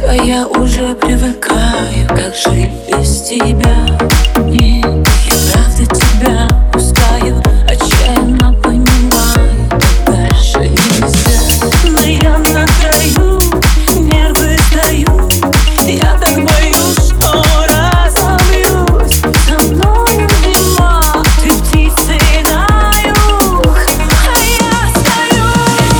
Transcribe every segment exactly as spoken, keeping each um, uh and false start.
Все, я уже привыкаю, как жить без тебя. И я правда тебя пускаю, отчаянно понимаю, так дальше нельзя. Но я на краю, нервы сдаю, я так боюсь, что разобьюсь. Со мною зима, ты птицей на юг, а я стою.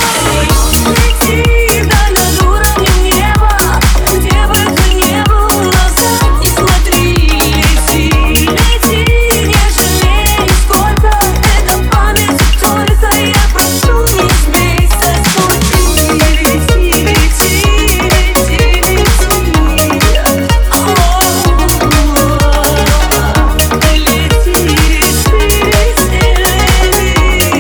Лети вдаль над уровнем неба, где бы ты ни был, назад не смотри. Лети, лети, не жалей, сколько это памяти только. Я прошу, не сбейся с пути. Лети, лети, лети, лети. О, лети, лети, лети.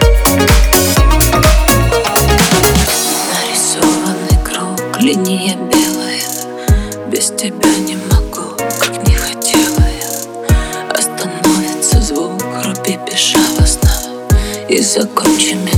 Нарисованный круг, линия белая. Без тебя не могу, как не хотела я. Остановится звук, руби безжалостно, и закончим.